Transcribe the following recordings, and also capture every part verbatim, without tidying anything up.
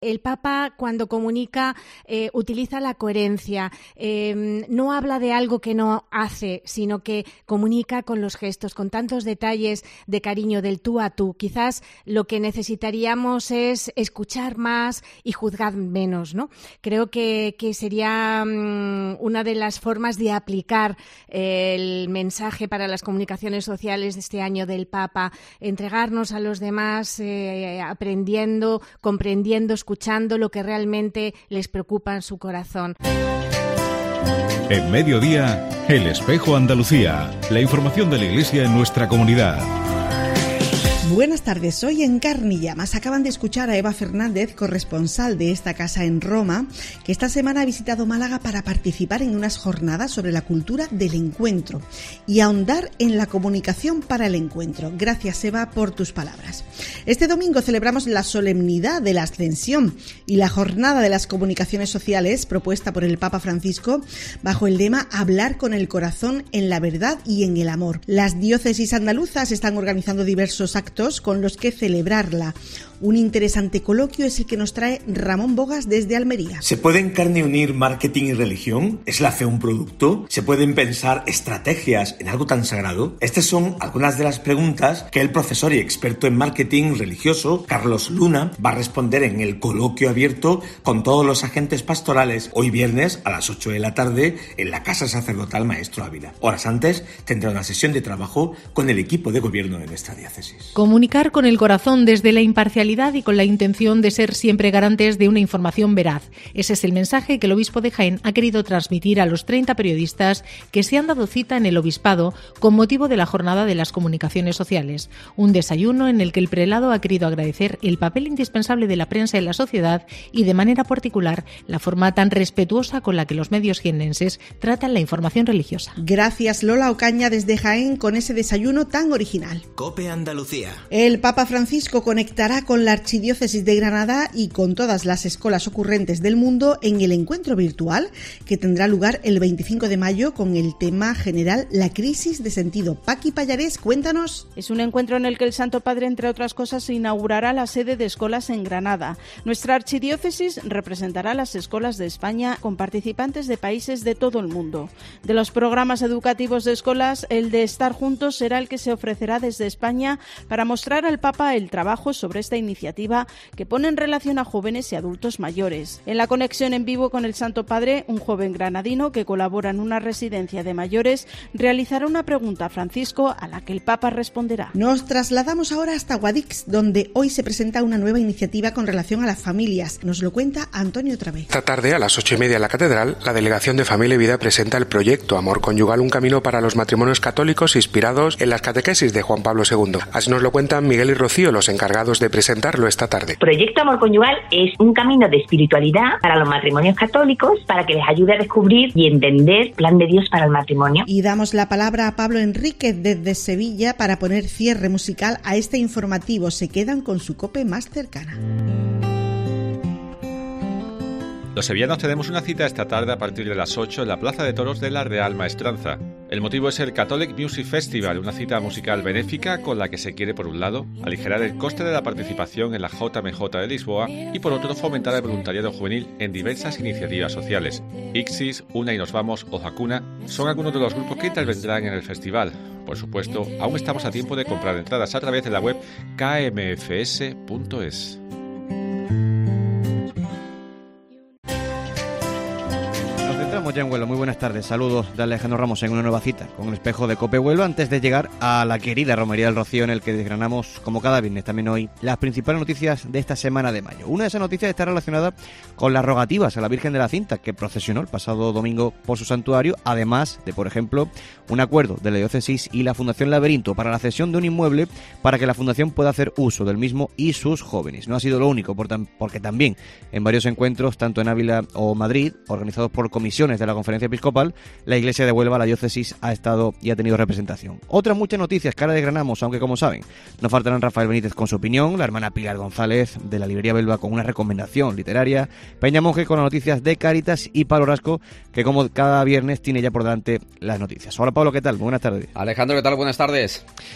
El Papa, cuando comunica, eh, utiliza la coherencia. Eh, no habla de algo que no hace, sino que comunica con los gestos, con tantos detalles de cariño, del tú a tú. Quizás lo que necesitaríamos es escuchar más y juzgar menos, ¿no? Creo que, que sería um, una de las formas de aplicar eh, el mensaje para las comunicaciones sociales de este año del Papa, entregarnos a los demás, eh, aprendiendo, comprendiendo, escuchando, escuchando lo que realmente les preocupa en su corazón. En Mediodía, El Espejo Andalucía, la información de la Iglesia en nuestra comunidad. Buenas tardes, hoy en Carne y Llamas acaban de escuchar a Eva Fernández, corresponsal de esta casa en Roma, que esta semana ha visitado Málaga para participar en unas jornadas sobre la cultura del encuentro y ahondar en la comunicación para el encuentro. Gracias, Eva, por tus palabras. Este domingo celebramos la solemnidad de la Ascensión y la jornada de las comunicaciones sociales propuesta por el Papa Francisco bajo el lema Hablar con el corazón en la verdad y en el amor. Las diócesis andaluzas están organizando diversos actos con los que celebrarla. Un interesante coloquio es el que nos trae Ramón Bogas desde Almería. ¿Se puede en carne unir marketing y religión? ¿Es la fe un producto? ¿Se pueden pensar estrategias en algo tan sagrado? Estas son algunas de las preguntas que el profesor y experto en marketing religioso, Carlos Luna, va a responder en el coloquio abierto con todos los agentes pastorales hoy viernes a las ocho de la tarde en la Casa Sacerdotal Maestro Ávila. Horas antes tendrá una sesión de trabajo con el equipo de gobierno de nuestra diócesis. Comunicar con el corazón desde la imparcialidad y con la intención de ser siempre garantes de una información veraz. Ese es el mensaje que el obispo de Jaén ha querido transmitir a los treinta periodistas que se han dado cita en el obispado con motivo de la jornada de las comunicaciones sociales. Un desayuno en el que el prelado ha querido agradecer el papel indispensable de la prensa en la sociedad y, de manera particular, la forma tan respetuosa con la que los medios jiennenses tratan la información religiosa. Gracias, Lola Ocaña, desde Jaén, con ese desayuno tan original. COPE Andalucía. El Papa Francisco conectará con la Archidiócesis de Granada y con todas las escuelas ocurrentes del mundo en el encuentro virtual que tendrá lugar el veinticinco de mayo con el tema general La crisis de sentido. Paqui Pallarés, cuéntanos. Es un encuentro en el que el Santo Padre, entre otras cosas, inaugurará la sede de escuelas en Granada. Nuestra archidiócesis representará las escuelas de España con participantes de países de todo el mundo. De los programas educativos de escuelas, el de Estar Juntos será el que se ofrecerá desde España para mostrar al Papa el trabajo sobre esta iniciativa que pone en relación a jóvenes y adultos mayores. En la conexión en vivo con el Santo Padre, un joven granadino que colabora en una residencia de mayores realizará una pregunta a Francisco a la que el Papa responderá. Nos trasladamos ahora hasta Guadix, donde hoy se presenta una nueva iniciativa con relación a las familias. Nos lo cuenta Antonio otra vez. Esta tarde, a las ocho y media en la Catedral, la Delegación de Familia y Vida presenta el proyecto Amor Conyugal, un camino para los matrimonios católicos inspirados en las catequesis de Juan Pablo segundo. Así nos lo cuentan Miguel y Rocío, los encargados de presentarlo esta tarde. Proyecto Amor Conyugal es un camino de espiritualidad para los matrimonios católicos para que les ayude a descubrir y entender el plan de Dios para el matrimonio. Y damos la palabra a Pablo Enríquez desde Sevilla para poner cierre musical a este informativo. Se quedan con su COPE más cercana. Los sevillanos tenemos una cita esta tarde a partir de las ocho en la Plaza de Toros de la Real Maestranza. El motivo es el Catholic Music Festival, una cita musical benéfica con la que se quiere, por un lado, aligerar el coste de la participación en la J M J de Lisboa y, por otro, fomentar el voluntariado juvenil en diversas iniciativas sociales. Ixis, Una y Nos Vamos o Hakuna son algunos de los grupos que intervendrán en el festival. Por supuesto, aún estamos a tiempo de comprar entradas a través de la web k m f s punto es. Entramos ya en Huelva. Muy buenas tardes. Saludos de Alejandro Ramos en una nueva cita con el espejo de COPE Huelva antes de llegar a la querida Romería del Rocío, en el que desgranamos, como cada viernes también hoy, las principales noticias de esta semana de mayo. Una de esas noticias está relacionada con las rogativas a la Virgen de la Cinta, que procesionó el pasado domingo por su santuario, además de, por ejemplo, un acuerdo de la diócesis y la Fundación Laberinto para la cesión de un inmueble para que la fundación pueda hacer uso del mismo y sus jóvenes. No ha sido lo único, porque también en varios encuentros, tanto en Ávila o Madrid, organizados por comisiones de la Conferencia Episcopal, la Iglesia de Huelva, la diócesis, ha estado y ha tenido representación. Otras muchas noticias que ahora desgranamos, aunque como saben, nos faltarán Rafael Benítez con su opinión, la hermana Pilar González de la Librería Belva con una recomendación literaria, Peña Monge con las noticias de Cáritas y Pablo Rasco, que como cada viernes tiene ya por delante las noticias. Hola Pablo, ¿qué tal? Buenas tardes. Alejandro, ¿qué tal? Buenas tardes.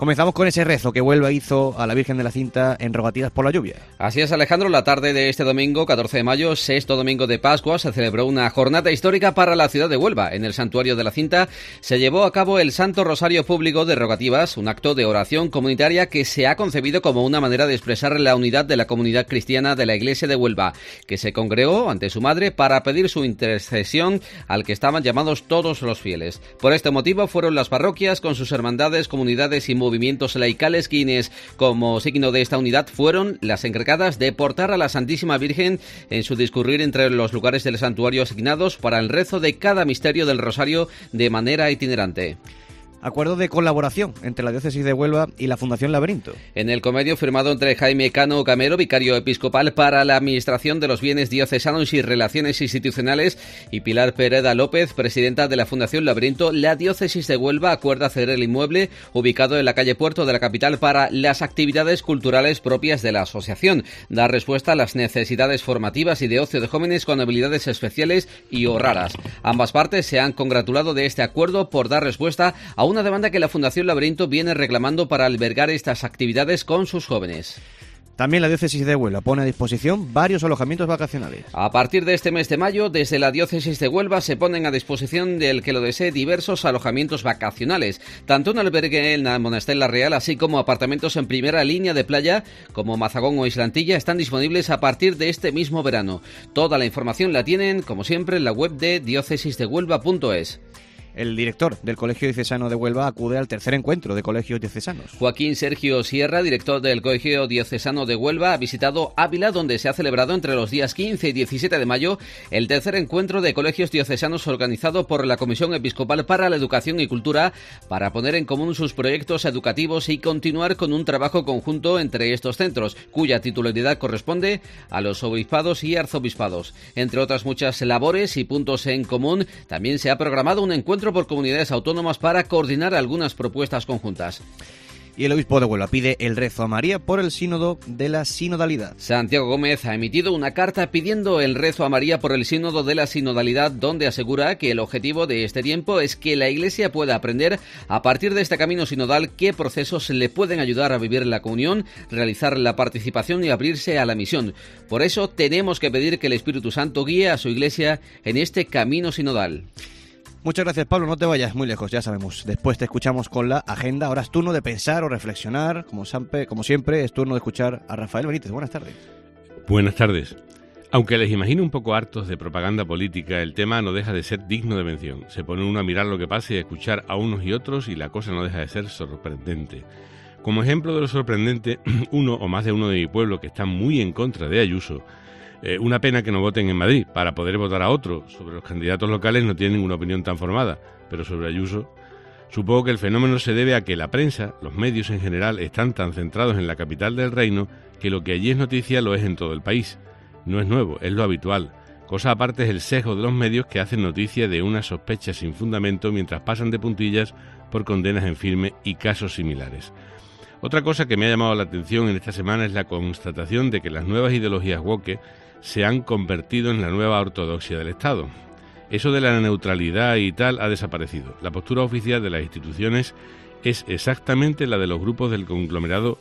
Comenzamos con ese rezo que Huelva hizo a la Virgen de la Cinta en rogativas por la lluvia. Así es, Alejandro. La tarde de este domingo, catorce de mayo, sexto domingo de Pascua, se celebró una jornada histórica para la ciudad de Huelva. En el Santuario de la Cinta se llevó a cabo el Santo Rosario Público de Rogativas, un acto de oración comunitaria que se ha concebido como una manera de expresar la unidad de la comunidad cristiana de la Iglesia de Huelva, que se congregó ante su madre para pedir su intercesión al que estaban llamados todos los fieles. Por este motivo fueron las parroquias con sus hermandades, comunidades y movimientos laicales quienes, como signo de esta unidad, fueron las encargadas de portar a la Santísima Virgen en su discurrir entre los lugares del santuario asignados para el rezo de cada misterio del Rosario de manera itinerante. Acuerdo de colaboración entre la Diócesis de Huelva y la Fundación Laberinto. En el convenio firmado entre Jaime Cano Camero, vicario episcopal para la Administración de los Bienes Diocesanos y Relaciones Institucionales, y Pilar Pereda López, presidenta de la Fundación Laberinto, la Diócesis de Huelva acuerda ceder el inmueble ubicado en la calle Puerto de la capital para las actividades culturales propias de la asociación, dar respuesta a las necesidades formativas y de ocio de jóvenes con habilidades especiales y o raras. Ambas partes se han congratulado de este acuerdo por dar respuesta a una demanda que la Fundación Laberinto viene reclamando para albergar estas actividades con sus jóvenes. También la Diócesis de Huelva pone a disposición varios alojamientos vacacionales. A partir de este mes de mayo, desde la Diócesis de Huelva se ponen a disposición del que lo desee diversos alojamientos vacacionales, tanto un albergue en la Monastela Real, así como apartamentos en primera línea de playa, como Mazagón o Islantilla, están disponibles a partir de este mismo verano. Toda la información la tienen, como siempre, en la web de diócesis de huelva punto es. El director del Colegio Diocesano de Huelva acude al tercer encuentro de colegios diocesanos. Joaquín Sergio Sierra, director del Colegio Diocesano de Huelva, ha visitado Ávila, donde se ha celebrado entre los días quince y diecisiete de mayo el tercer encuentro de colegios diocesanos organizado por la Comisión Episcopal para la Educación y Cultura para poner en común sus proyectos educativos y continuar con un trabajo conjunto entre estos centros, cuya titularidad corresponde a los obispados y arzobispados. Entre otras muchas labores y puntos en común, también se ha programado un encuentro por comunidades autónomas para coordinar algunas propuestas conjuntas. Y el obispo de Huelva pide el rezo a María por el sínodo de la sinodalidad. Santiago Gómez ha emitido una carta pidiendo el rezo a María por el sínodo de la sinodalidad, donde asegura que el objetivo de este tiempo es que la Iglesia pueda aprender a partir de este camino sinodal qué procesos le pueden ayudar a vivir la comunión, realizar la participación y abrirse a la misión. Por eso tenemos que pedir que el Espíritu Santo guíe a su Iglesia en este camino sinodal. Muchas gracias, Pablo. No te vayas muy lejos, ya sabemos. Después te escuchamos con la agenda. Ahora es turno de pensar o reflexionar. Como siempre, como siempre es turno de escuchar a Rafael Benítez. Buenas tardes. Buenas tardes. Aunque les imagino un poco hartos de propaganda política, el tema no deja de ser digno de mención. Se pone uno a mirar lo que pasa y a escuchar a unos y otros y la cosa no deja de ser sorprendente. Como ejemplo de lo sorprendente, uno o más de uno de mi pueblo que está muy en contra de Ayuso. Eh, una pena que no voten en Madrid para poder votar a otro. Sobre los candidatos locales no tienen ninguna opinión tan formada, pero sobre Ayuso supongo que el fenómeno se debe a que la prensa, los medios en general, están tan centrados en la capital del reino que lo que allí es noticia lo es en todo el país. No es nuevo, es lo habitual. Cosa aparte es el sesgo de los medios que hacen noticia de una sospecha sin fundamento mientras pasan de puntillas por condenas en firme y casos similares. Otra cosa que me ha llamado la atención en esta semana es la constatación de que las nuevas ideologías woke se han convertido en la nueva ortodoxia del Estado. Eso de la neutralidad y tal ha desaparecido. La postura oficial de las instituciones es exactamente la de los grupos del conglomerado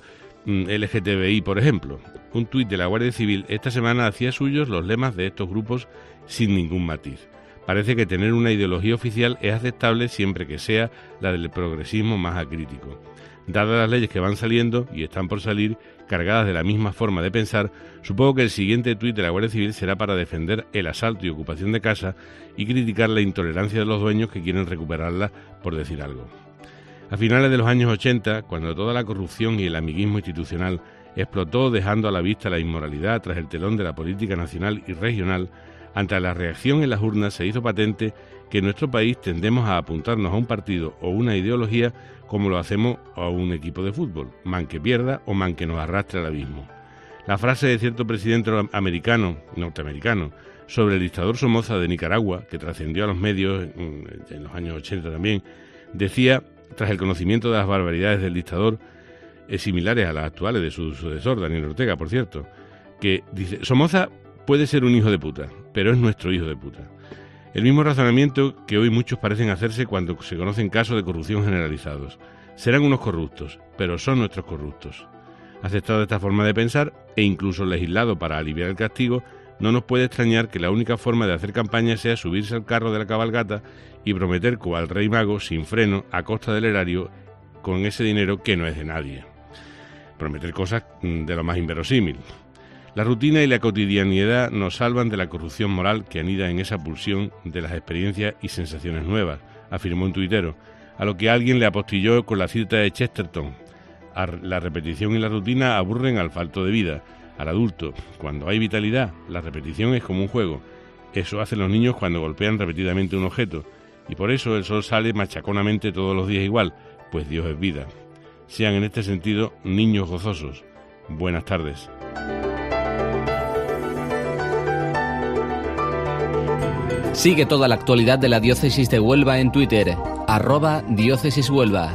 L G T B I, por ejemplo. Un tuit de la Guardia Civil esta semana hacía suyos los lemas de estos grupos sin ningún matiz. Parece que tener una ideología oficial es aceptable siempre que sea la del progresismo más acrítico. Dadas las leyes que van saliendo y están por salir, cargadas de la misma forma de pensar, supongo que el siguiente tuit de la Guardia Civil será para defender el asalto y ocupación de casa y criticar la intolerancia de los dueños que quieren recuperarla, por decir algo. A finales de los años ochenta, cuando toda la corrupción y el amiguismo institucional explotó dejando a la vista la inmoralidad tras el telón de la política nacional y regional, ante la reacción en las urnas se hizo patente que en nuestro país tendemos a apuntarnos a un partido o una ideología como lo hacemos a un equipo de fútbol, man que pierda o man que nos arrastre al abismo. La frase de cierto presidente americano, norteamericano, sobre el dictador Somoza de Nicaragua, que trascendió a los medios en, en los años ochenta también, decía, tras el conocimiento de las barbaridades del dictador, eh, similares a las actuales de su sucesor, Daniel Ortega, por cierto, que dice, Somoza puede ser un hijo de puta, pero es nuestro hijo de puta. El mismo razonamiento que hoy muchos parecen hacerse cuando se conocen casos de corrupción generalizados. Serán unos corruptos, pero son nuestros corruptos. Aceptado esta forma de pensar e incluso legislado para aliviar el castigo, no nos puede extrañar que la única forma de hacer campaña sea subirse al carro de la cabalgata y prometer cual rey mago sin freno a costa del erario con ese dinero que no es de nadie. Prometer cosas de lo más inverosímil. La rutina y la cotidianidad nos salvan de la corrupción moral que anida en esa pulsión de las experiencias y sensaciones nuevas, afirmó un tuitero, a lo que alguien le apostilló con la cita de Chesterton. La repetición y la rutina aburren al falto de vida, al adulto. Cuando hay vitalidad, la repetición es como un juego. Eso hacen los niños cuando golpean repetidamente un objeto, y por eso el sol sale machaconamente todos los días igual, pues Dios es vida. Sean en este sentido niños gozosos. Buenas tardes. Sigue toda la actualidad de la Diócesis de Huelva en Twitter, arroba Diócesis Huelva.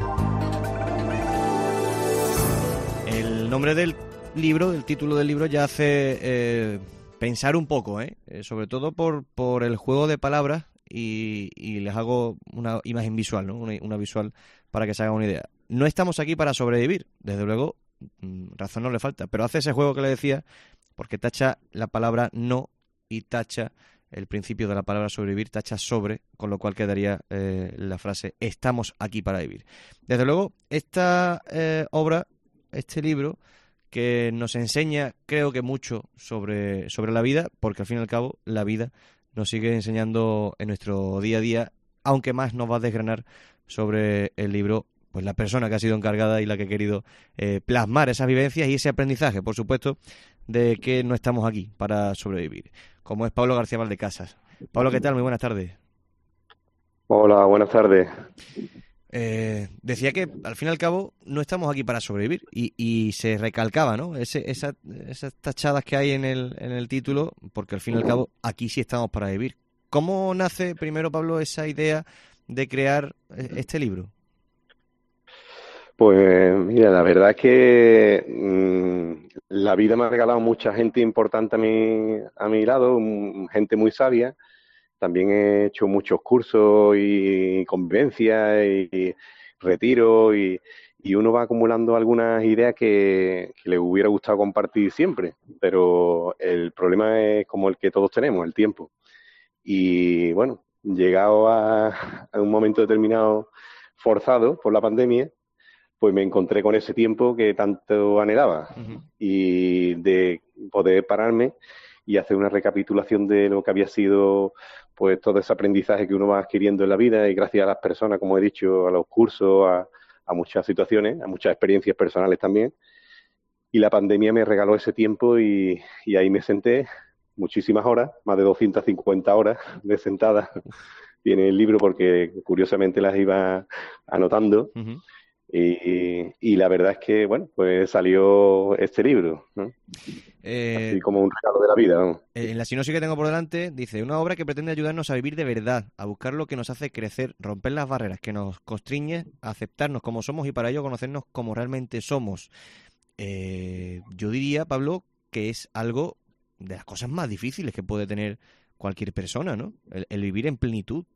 El nombre del libro, el título del libro ya hace eh, pensar un poco, ¿eh? Eh, sobre todo por, por el juego de palabras y, y les hago una imagen visual, ¿no? Una, una visual para que se hagan una idea. No estamos aquí para sobrevivir, desde luego, razón no le falta, pero hace ese juego que le decía porque tacha la palabra no y tacha el principio de la palabra sobrevivir, tacha sobre, con lo cual quedaría eh, la frase estamos aquí para vivir. Desde luego, esta eh, obra, este libro, que nos enseña, creo que mucho sobre, sobre la vida, porque al fin y al cabo la vida nos sigue enseñando en nuestro día a día, aunque más nos va a desgranar sobre el libro, pues la persona que ha sido encargada y la que ha querido eh, plasmar esas vivencias y ese aprendizaje, por supuesto, de que no estamos aquí para sobrevivir, como es Pablo García Valdecasas. Pablo, ¿qué tal? Muy buenas tardes. Hola, buenas tardes. Eh, decía que al fin y al cabo no estamos aquí para sobrevivir y, y se recalcaba, ¿no? Ese, esa, esas tachadas que hay en el, en el título, porque al fin y al cabo aquí sí estamos para vivir. ¿Cómo nace primero, Pablo, esa idea de crear este libro? Pues mira, la verdad es que mmm, la vida me ha regalado mucha gente importante a mi, a mi lado, gente muy sabia. También he hecho muchos cursos y convivencias y, y retiros y, y uno va acumulando algunas ideas que, que le hubiera gustado compartir siempre, pero el problema es como el que todos tenemos, el tiempo. Y bueno, llegado a, a un momento determinado forzado por la pandemia, pues me encontré con ese tiempo que tanto anhelaba. Uh-huh. Y de poder pararme y hacer una recapitulación de lo que había sido pues todo ese aprendizaje que uno va adquiriendo en la vida y gracias a las personas, como he dicho, a los cursos, a, a muchas situaciones, a muchas experiencias personales también. Y la pandemia me regaló ese tiempo y, y ahí me senté muchísimas horas, más de doscientas cincuenta horas de sentada. Tiene el libro porque curiosamente las iba anotando. Uh-huh. Y, y la verdad es que, bueno, pues salió este libro, ¿no? Eh, Así como un regalo de la vida, ¿no? En la sinopsis que tengo por delante dice, una obra que pretende ayudarnos a vivir de verdad, a buscar lo que nos hace crecer, romper las barreras que nos constriñen, a aceptarnos como somos y para ello conocernos como realmente somos. Eh, yo diría, Pablo, que es algo de las cosas más difíciles que puede tener cualquier persona, ¿no? El, el vivir en plenitud.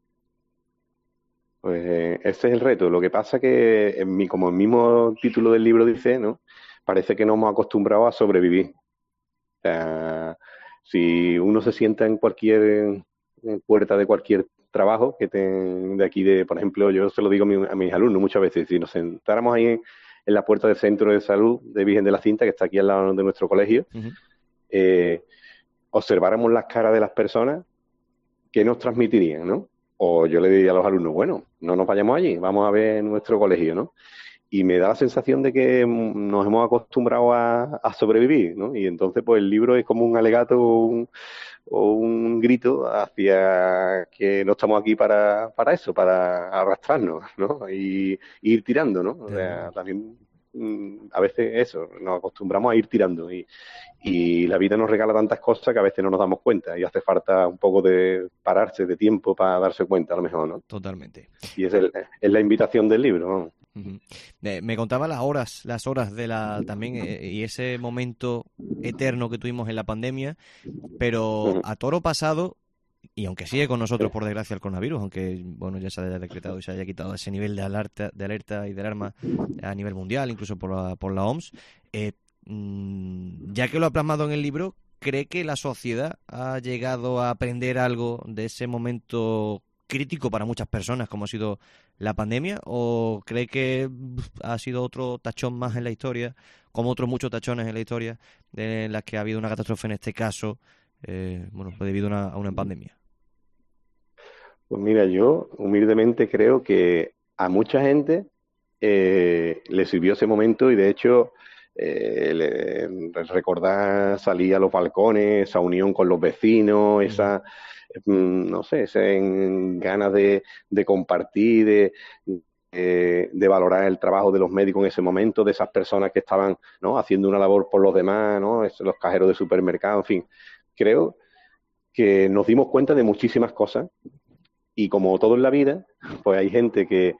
Pues eh, ese es el reto. Lo que pasa que, en mi, como el mismo título del libro dice, ¿no? Parece que nos hemos acostumbrado a sobrevivir. O sea, si uno se sienta en cualquier en puerta de cualquier trabajo que te, de aquí, de por ejemplo, yo se lo digo a, mi, a mis alumnos muchas veces, si nos sentáramos ahí en, en la puerta del Centro de Salud de Virgen de la Cinta, que está aquí al lado de nuestro colegio, uh-huh. eh, observáramos las caras de las personas, ¿qué nos transmitirían, no? O yo le diría a los alumnos, bueno, no nos vayamos allí, vamos a ver nuestro colegio, ¿no? Y me da la sensación de que nos hemos acostumbrado a, a sobrevivir, ¿no? Y entonces, pues, el libro es como un alegato o un, o un grito hacia que no estamos aquí para, para eso, para arrastrarnos, ¿no? Y, y ir tirando, ¿no? O sea, también a veces eso, nos acostumbramos a ir tirando y, y la vida nos regala tantas cosas que a veces no nos damos cuenta y hace falta un poco de pararse, de tiempo para darse cuenta a lo mejor, ¿no? Totalmente. Y es, el, es la invitación del libro, ¿no? Uh-huh. Eh, me contaba las horas, las horas de la también eh, y ese momento eterno que tuvimos en la pandemia, pero uh-huh. a toro pasado y aunque sigue con nosotros, por desgracia, el coronavirus, aunque bueno ya se haya decretado y se haya quitado ese nivel de alerta, de alerta y de alarma a nivel mundial, incluso por la, por la O M S, eh, ya que lo ha plasmado en el libro, ¿cree que la sociedad ha llegado a aprender algo de ese momento crítico para muchas personas como ha sido la pandemia? ¿O cree que ha sido otro tachón más en la historia, como otros muchos tachones en la historia, de las que ha habido una catástrofe en este caso, eh, bueno, pues debido a una, a una pandemia? Pues mira, yo humildemente creo que a mucha gente eh, le sirvió ese momento y de hecho eh, le, recordar salir a los balcones, esa unión con los vecinos, esa, no sé, esa ganas de, de compartir, de, eh, de valorar el trabajo de los médicos en ese momento, de esas personas que estaban, ¿no?, haciendo una labor por los demás, ¿no?, los cajeros de supermercado, en fin. Creo que nos dimos cuenta de muchísimas cosas. Y como todo en la vida, pues hay gente que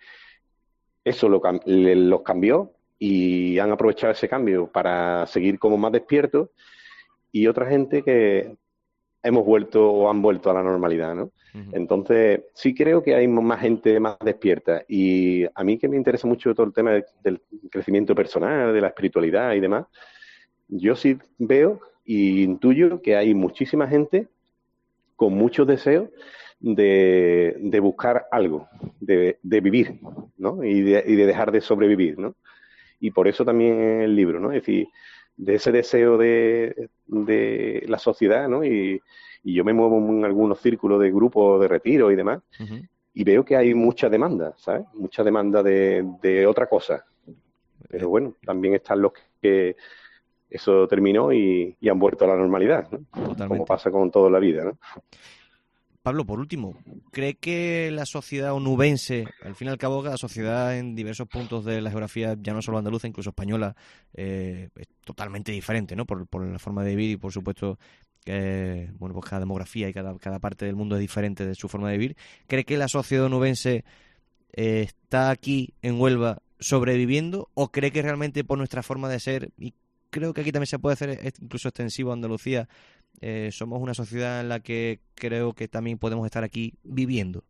eso lo, los cambió y han aprovechado ese cambio para seguir como más despiertos, y otra gente que hemos vuelto o han vuelto a la normalidad, ¿no? Uh-huh. Entonces, sí creo que hay más gente más despierta, y a mí que me interesa mucho todo el tema de, del crecimiento personal, de la espiritualidad y demás, yo sí veo y intuyo que hay muchísima gente con muchos deseos de, de buscar algo, de, de vivir, ¿no? Y de, y de dejar de sobrevivir, ¿no? Y por eso también el libro, ¿no? Es decir, de ese deseo de, de la sociedad, ¿no? Y, y yo me muevo en algunos círculos de grupos de retiro y demás, uh-huh. y veo que hay mucha demanda, ¿sabes? Mucha demanda de, de otra cosa. Pero bueno, también están los que eso terminó y, y han vuelto a la normalidad, ¿no? Totalmente. Como pasa con toda la vida, ¿no? Pablo, por último, ¿cree que la sociedad onubense, al fin y al cabo la sociedad en diversos puntos de la geografía, ya no solo andaluza, incluso española, eh, es totalmente diferente, ¿no? Por, por la forma de vivir y por supuesto que, bueno, pues cada demografía y cada, cada parte del mundo es diferente de su forma de vivir. ¿Cree que la sociedad onubense eh, está aquí en Huelva sobreviviendo, o cree que realmente por nuestra forma de ser, y creo que aquí también se puede hacer incluso extensivo a Andalucía, Eh, somos una sociedad en la que creo que también podemos estar aquí viviendo?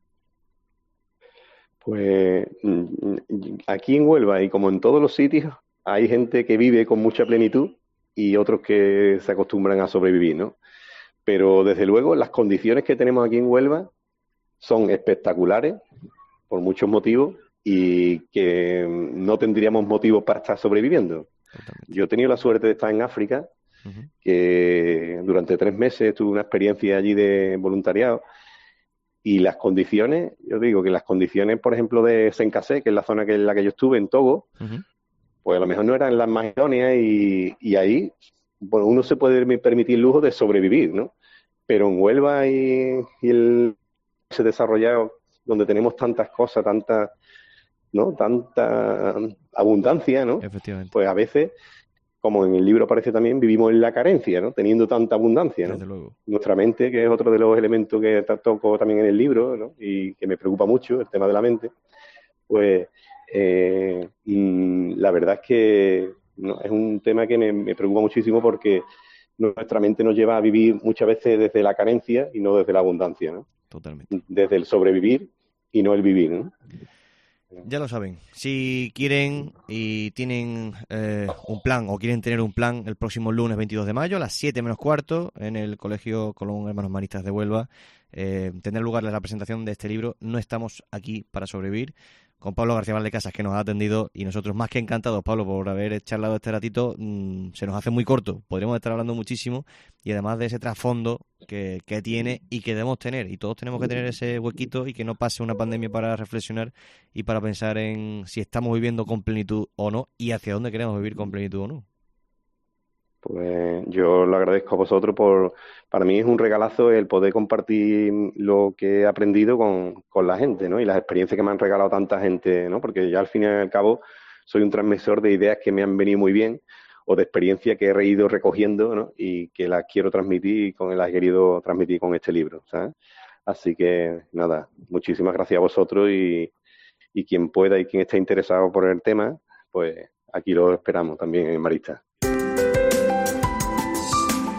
Pues aquí en Huelva, y como en todos los sitios, hay gente que vive con mucha plenitud y otros que se acostumbran a sobrevivir, ¿no? Pero desde luego las condiciones que tenemos aquí en Huelva son espectaculares por muchos motivos, y que no tendríamos motivos para estar sobreviviendo. Totalmente. Yo he tenido la suerte de estar en África, uh-huh. que durante tres meses tuve una experiencia allí de voluntariado, y las condiciones, yo digo que las condiciones, por ejemplo, de Sencasé, que es la zona que en la que yo estuve, en Togo, uh-huh. pues a lo mejor no eran las más idóneas, y, y ahí bueno, uno se puede permitir el lujo de sobrevivir, ¿no? Pero en Huelva y, y el se desarrollado, donde tenemos tantas cosas, tanta, ¿no? tanta abundancia, ¿no? Efectivamente. Pues a veces, como en el libro aparece también, vivimos en la carencia, ¿no? Teniendo tanta abundancia, ¿no? Desde luego. Nuestra mente, que es otro de los elementos que toco también en el libro, ¿no? Y que me preocupa mucho, el tema de la mente, pues eh, la verdad es que no, es un tema que me, me preocupa muchísimo, porque nuestra mente nos lleva a vivir muchas veces desde la carencia y no desde la abundancia, ¿no? Totalmente. Desde el sobrevivir y no el vivir, ¿no? Ya lo saben, si quieren y tienen eh, un plan, o quieren tener un plan, el próximo lunes veintidós de mayo a las siete menos cuarto en el Colegio Colón Hermanos Maristas de Huelva, eh, tendrá lugar la presentación de este libro, No estamos aquí para sobrevivir, con Pablo García Valdecasas, que nos ha atendido, y nosotros más que encantados, Pablo, por haber charlado este ratito. Mmm, se nos hace muy corto, podríamos estar hablando muchísimo, y además de ese trasfondo que, que tiene y que debemos tener, y todos tenemos que tener ese huequito, y que no pase una pandemia para reflexionar y para pensar en si estamos viviendo con plenitud o no, y hacia dónde queremos vivir con plenitud o no. Pues yo lo agradezco a vosotros por, para mí es un regalazo el poder compartir lo que he aprendido con, con la gente, ¿no? Y las experiencias que me han regalado tanta gente, ¿no? Porque ya al fin y al cabo soy un transmisor de ideas que me han venido muy bien, o de experiencias que he ido recogiendo, ¿no? Y que las quiero transmitir, y con las he querido transmitir con este libro, ¿sabes? Así que nada, muchísimas gracias a vosotros, y, y quien pueda y quien esté interesado por el tema, pues aquí lo esperamos también en Maristas.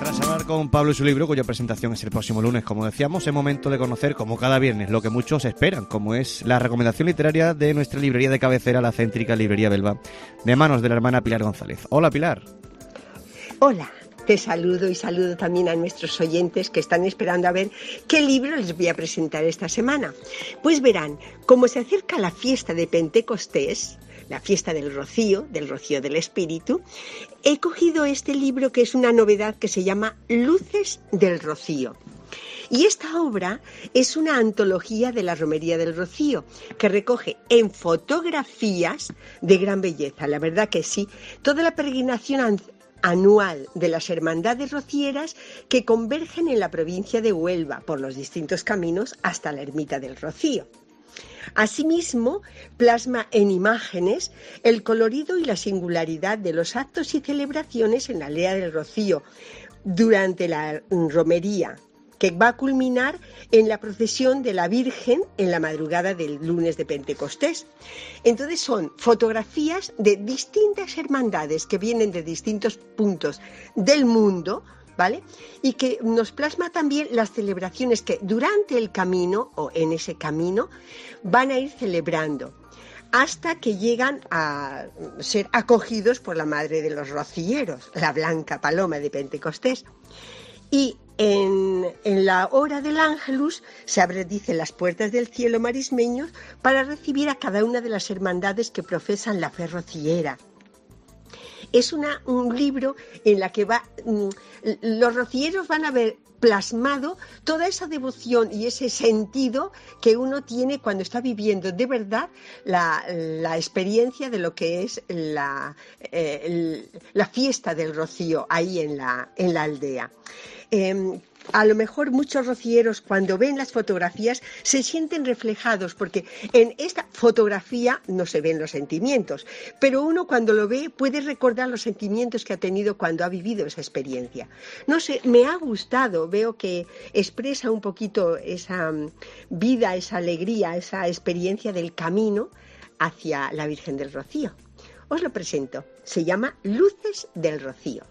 con Pablo y su libro, cuya presentación es el próximo lunes, como decíamos. Es momento de conocer, como cada viernes, lo que muchos esperan, como es la recomendación literaria de nuestra librería de cabecera, la céntrica Librería Belva, de manos de la hermana Pilar González. Hola, Pilar. Hola. Te saludo y saludo también a nuestros oyentes que están esperando a ver qué libro les voy a presentar esta semana. Pues verán, como se acerca la fiesta de Pentecostés, la fiesta del Rocío, del Rocío del Espíritu, he cogido este libro que es una novedad que se llama Luces del Rocío. Y esta obra es una antología de la Romería del Rocío, que recoge en fotografías de gran belleza. La verdad que sí, toda la peregrinación anual de las hermandades rocieras que convergen en la provincia de Huelva por los distintos caminos hasta la ermita del Rocío. Asimismo, plasma en imágenes el colorido y la singularidad de los actos y celebraciones en la aldea del Rocío durante la romería, que va a culminar en la procesión de la Virgen en la madrugada del lunes de Pentecostés. Entonces son fotografías de distintas hermandades que vienen de distintos puntos del mundo, ¿vale? Y que nos plasma también las celebraciones que durante el camino o en ese camino van a ir celebrando hasta que llegan a ser acogidos por la Madre de los Rocieros, la Blanca Paloma de Pentecostés. Y en, en la hora del Ángelus se abren, dice, las puertas del cielo marismeños para recibir a cada una de las hermandades que profesan la fe rociera. Es una, un libro en la que va, los rocieros van a ver plasmado toda esa devoción y ese sentido que uno tiene cuando está viviendo de verdad la, la experiencia de lo que es la, eh, el, la fiesta del Rocío ahí en la, en la aldea. Eh, a lo mejor muchos rocieros cuando ven las fotografías se sienten reflejados porque en esta fotografía no se ven los sentimientos, pero uno cuando lo ve puede recordar los sentimientos que ha tenido cuando ha vivido esa experiencia. No sé, me ha gustado, veo que expresa un poquito esa vida, esa alegría, esa experiencia del camino hacia la Virgen del Rocío. Os lo presento, se llama Luces del Rocío.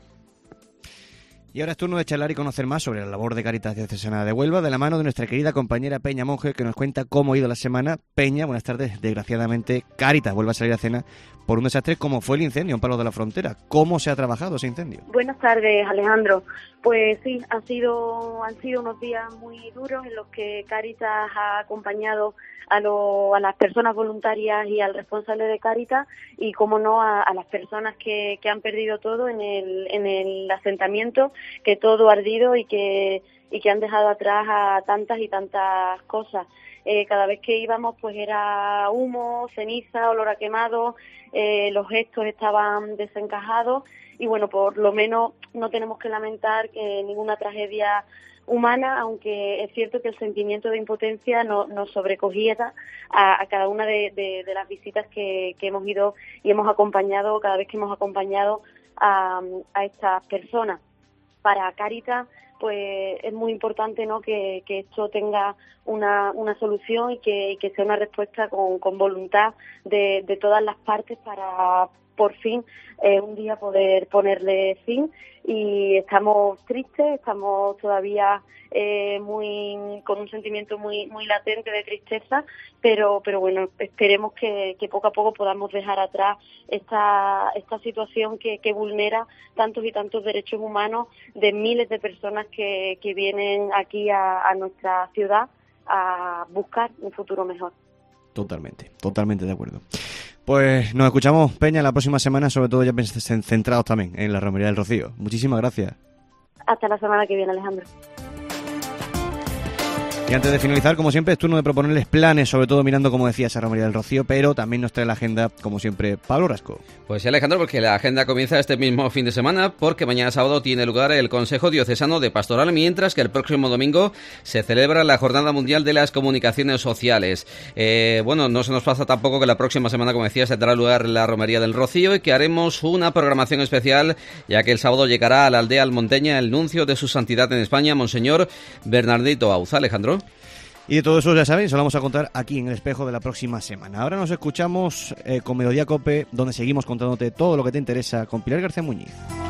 Y ahora es turno de charlar y conocer más sobre la labor de Cáritas Diocesana de Huelva, de la mano de nuestra querida compañera Peña Monge, que nos cuenta cómo ha ido la semana. Peña, buenas tardes. Desgraciadamente, Cáritas vuelve a salir a cena por un desastre como fue el incendio en Palos de la Frontera. ¿Cómo se ha trabajado ese incendio? Buenas tardes, Alejandro. Pues sí, han sido, han sido unos días muy duros en los que Cáritas ha acompañado a, lo, a las personas voluntarias y al responsable de Cáritas y, como no, a, a las personas que, que han perdido todo en el, en el asentamiento, que todo ha ardido y que, y que han dejado atrás a tantas y tantas cosas. Eh, cada vez que íbamos pues era humo, ceniza, olor a quemado, eh, los gestos estaban desencajados y bueno, por lo menos no tenemos que lamentar que ninguna tragedia humana, aunque es cierto que el sentimiento de impotencia no, nos sobrecogía a, a cada una de, de, de las visitas que, que hemos ido y hemos acompañado, cada vez que hemos acompañado a, a estas personas. Para Cáritas, pues es muy importante, ¿no?, que, que esto tenga una, una solución y que, y que sea una respuesta con, con voluntad de, de todas las partes para por fin eh, un día poder ponerle fin. Y estamos tristes, estamos todavía eh, muy con un sentimiento muy muy latente de tristeza, pero pero bueno, esperemos que, que poco a poco podamos dejar atrás esta esta situación que, que vulnera tantos y tantos derechos humanos de miles de personas que, que vienen aquí a, a nuestra ciudad a buscar un futuro mejor. Totalmente, totalmente de acuerdo. Pues nos escuchamos, Peña, la próxima semana, sobre todo ya centrados también en la Romería del Rocío. Muchísimas gracias. Hasta la semana que viene, Alejandro. Y antes de finalizar, como siempre, es turno de proponerles planes, sobre todo mirando, como decía, esa Romería del Rocío, pero también nos trae la agenda, como siempre, Pablo Rasco. Pues sí, Alejandro, porque la agenda comienza este mismo fin de semana, porque mañana sábado tiene lugar el Consejo Diocesano de Pastoral, mientras que el próximo domingo se celebra la Jornada Mundial de las Comunicaciones Sociales. Eh, bueno, no se nos pasa tampoco que la próxima semana, como decía, se tendrá lugar la Romería del Rocío y que haremos una programación especial, ya que el sábado llegará a la aldea almonteña el nuncio de su santidad en España, Monseñor Bernardito Auza. Alejandro. Y de todo eso, ya sabéis, os lo vamos a contar aquí en el espejo de la próxima semana. Ahora nos escuchamos eh, con Melodía Cope, donde seguimos contándote todo lo que te interesa con Pilar García Muñiz.